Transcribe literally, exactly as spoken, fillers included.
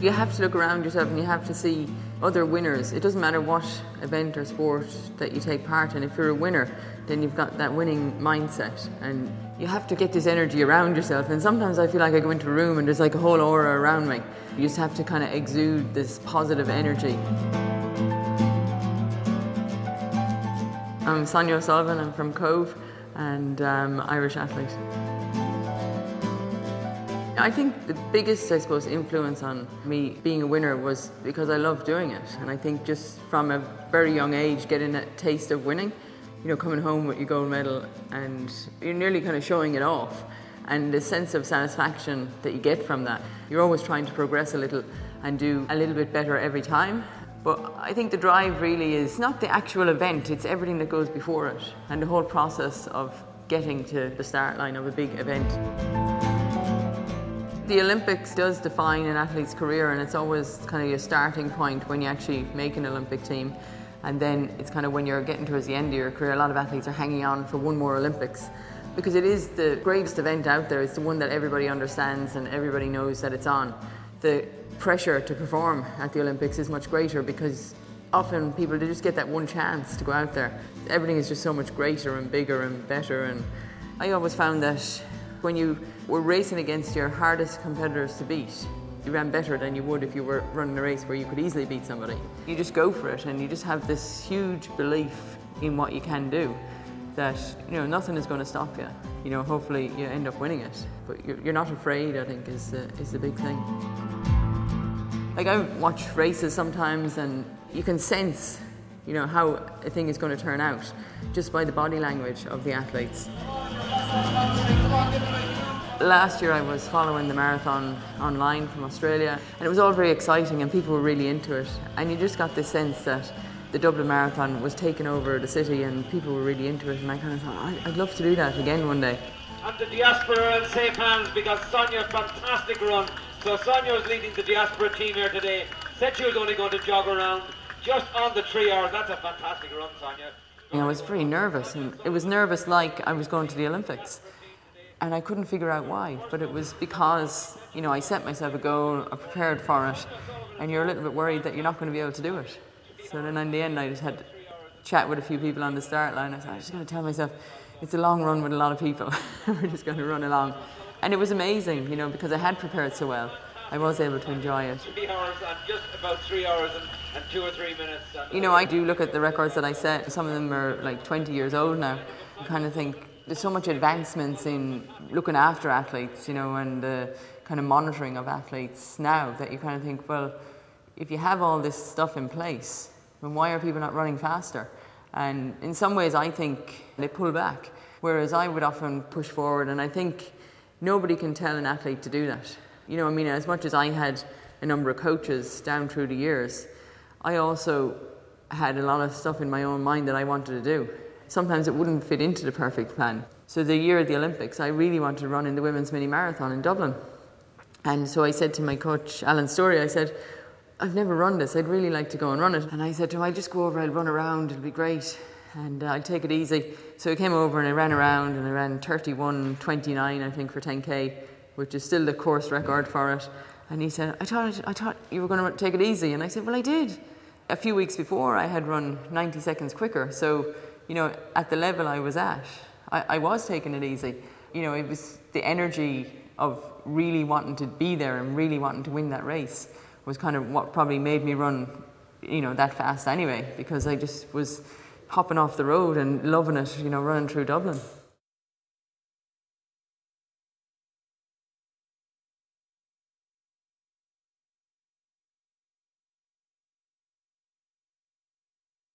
You have to look around yourself and you have to see other winners. It doesn't matter what event or sport that you take part in. If you're a winner, then you've got that winning mindset, and you have to get this energy around yourself. And sometimes I feel like I go into a room and there's like a whole aura around me. You just have to kind of exude this positive energy. I'm Sonia O'Sullivan, I'm from Cove, and um, Irish athlete. I think the biggest, I suppose, influence on me being a winner was because I love doing it. And I think just from a very young age, getting a taste of winning, you know, coming home with your gold medal and you're nearly kind of showing it off. And the sense of satisfaction that you get from that. You're always trying to progress a little and do a little bit better every time. But I think the drive really is not the actual event, it's everything that goes before it and the whole process of getting to the start line of a big event. The Olympics does define an athlete's career, and it's always kind of your starting point when you actually make an Olympic team. And then it's kind of when you're getting towards the end of your career, a lot of athletes are hanging on for one more Olympics because it is the greatest event out there. It's the one that everybody understands and everybody knows that it's on. The pressure to perform at the Olympics is much greater because often people, they just get that one chance to go out there. Everything is just so much greater and bigger and better. And I always found that when you were racing against your hardest competitors to beat, you ran better than you would if you were running a race where you could easily beat somebody. You just go for it and you just have this huge belief in what you can do that, you know, nothing is going to stop you. You know, hopefully you end up winning it, but you're, you're not afraid, I think, is the, is the big thing. Like, I watch races sometimes and you can sense, you know, how a thing is going to turn out just by the body language of the athletes. Last year I was following the marathon online from Australia and it was all very exciting and people were really into it, and you just got this sense that the Dublin Marathon was taking over the city and people were really into it, and I kind of thought, I'd love to do that again one day. And the diaspora are in safe hands because Sonia, fantastic run. So Sonia is leading the diaspora team here today. Said she was only going to jog around just on the three hours. That's a fantastic run, Sonia. You know, I was very nervous, and it was nervous like I was going to the Olympics. And I couldn't figure out why, but it was because, you know, I set myself a goal, I prepared for it, and you're a little bit worried that you're not going to be able to do it. So then in the end, I just had to chat with a few people on the start line. I said, I just got to tell myself, it's a long run with a lot of people. We're just going to run along. And it was amazing, you know, because I had prepared so well. I was able to enjoy it. Three hours and just about three hours and, and two or three minutes. You know, I do look at the records that I set. Some of them are like twenty years old now. I kind of think there's so much advancements in looking after athletes, you know, and the kind of monitoring of athletes now that you kind of think, well, if you have all this stuff in place, then why are people not running faster? And in some ways, I think they pull back, whereas I would often push forward, and I think nobody can tell an athlete to do that. You know, I mean, as much as I had a number of coaches down through the years, I also had a lot of stuff in my own mind that I wanted to do. Sometimes it wouldn't fit into the perfect plan. So the year of the Olympics, I really wanted to run in the women's mini marathon in Dublin. And so I said to my coach, Alan Story, I said, I've never run this, I'd really like to go and run it. And I said to him, I'll just go over, I'll run around, it'll be great, and uh, I'll take it easy. So I came over and I ran around, and I ran thirty-one twenty-nine, I think, for ten K, which is still the course record for it. And he said, I thought, I thought you were going to take it easy. And I said, well, I did. A few weeks before, I had run ninety seconds quicker. So, you know, at the level I was at, I, I was taking it easy. You know, it was the energy of really wanting to be there and really wanting to win that race was kind of what probably made me run, you know, that fast anyway, because I just was hopping off the road and loving it, you know, running through Dublin.